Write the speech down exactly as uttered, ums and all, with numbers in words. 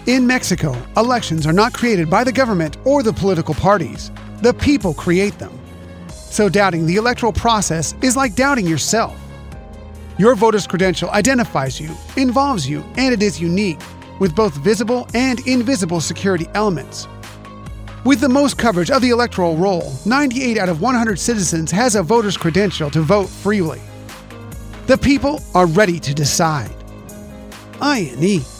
In Mexico, elections are not created by the government or the political parties. The people create them. So doubting the electoral process is like doubting yourself. Your voter's credential identifies you, involves you, and it is unique, with both visible and invisible security elements. With the most coverage of the electoral roll, ninety-eight out of one hundred citizens has a voter's credential to vote freely. The people are ready to decide. I N E